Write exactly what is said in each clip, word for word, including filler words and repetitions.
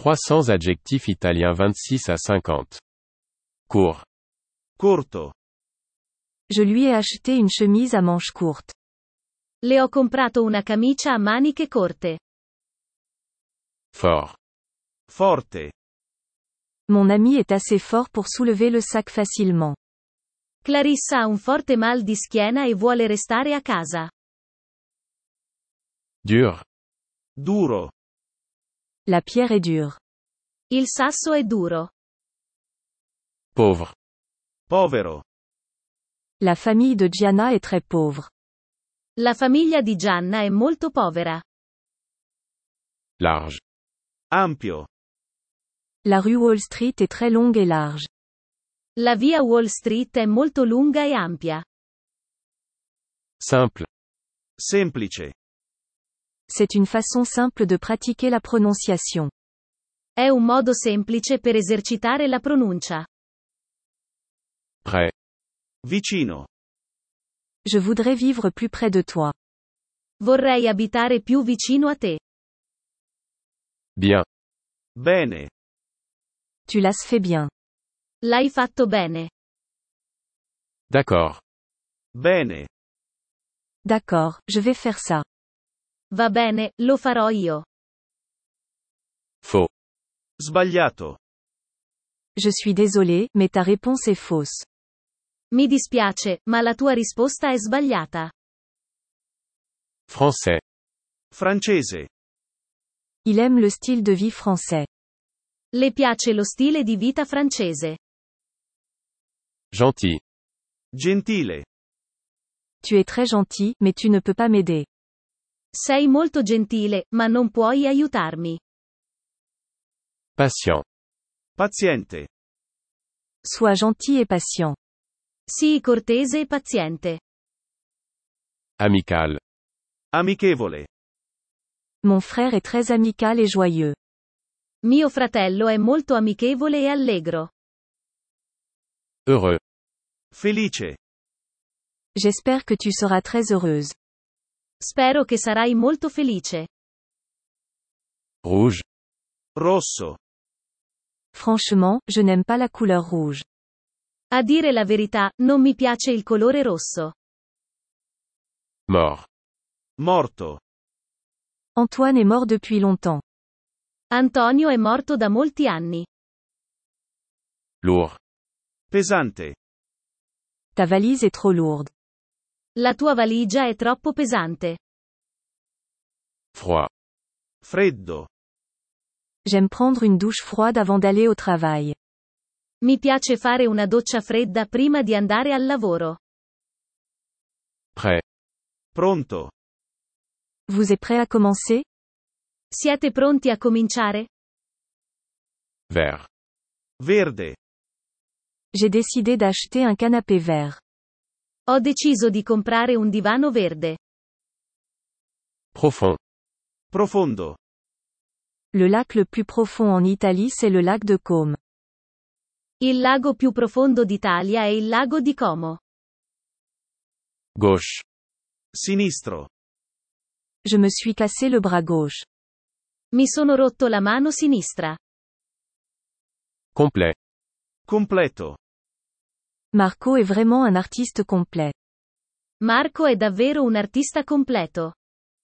trois cents adjectifs italiens vingt-six à cinquante. Court. Corto. Je lui ai acheté une chemise à manches courtes. Le ho comprato una camicia a maniche corte. Fort. Forte. Mon ami est assez fort pour soulever le sac facilement. Clarissa ha un forte mal di schiena e vuole restare a casa. Dur. Duro. La pierre est dure. Il sasso è duro. Pauvre. Povero. La famille de Gianna est très pauvre. La famiglia di Gianna è molto povera. Large. Ampio. La rue Wall Street est très longue et large. La via Wall Street è molto lunga e ampia. Simple. Semplice. C'est une façon simple de pratiquer la prononciation. È un modo semplice per esercitare la pronuncia. Près. Vicino. Je voudrais vivre plus près de toi. Vorrei abitare più vicino a te. Bien. Bene. Tu l'as fait bien. L'hai fatto bene. D'accord. Bene. D'accord, je vais faire ça. Va bene, lo farò io. Faux. Sbagliato. Je suis désolé, mais ta réponse est fausse. Mi dispiace, ma la tua risposta è sbagliata. Français. Francese. Il aime le style de vie français. Le piace lo stile di vita francese. Gentil. Gentile. Tu es très gentil, mais tu ne peux pas m'aider. Sei molto gentile, ma non puoi aiutarmi. Patient. Paziente. Sois gentil et patient. Sii cortese e paziente. Amical. Amichevole. Mon frère est très amical et joyeux. Mio fratello è molto amichevole e allegro. Heureux. Felice. J'espère que tu seras très heureuse. Spero che sarai molto felice. Rouge. Rosso. Franchement, je n'aime pas la couleur rouge. A dire la verità, non mi piace il colore rosso. Mort. Morto. Antoine est mort depuis longtemps. Antonio è morto da molti anni. Lourd. Pesante. Ta valise est trop lourde. La tua valigia è troppo pesante. Froid. Freddo. J'aime prendre une douche froide avant d'aller au travail. Mi piace fare una doccia fredda prima di andare al lavoro. Prêt. Pronto. Vous êtes prêt à commencer? Siete pronti a cominciare? Vert. Verde. J'ai décidé d'acheter un canapé vert. Ho deciso di comprare un divano verde. Profond. Profondo. Le lac le plus profond en Italie c'est le lac de Como. Il lago più profondo d'Italia è il lago di Como. Gauche. Sinistro. Je me suis cassé le bras gauche. Mi sono rotto la mano sinistra. Complet. Completo. Marco est vraiment un artiste complet. Marco è davvero un artista completo.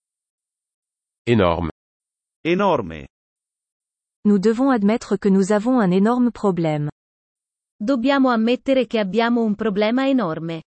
Énorme. Enorme. Nous devons admettre que nous avons un énorme problème. Dobbiamo ammettere che abbiamo un problema enorme.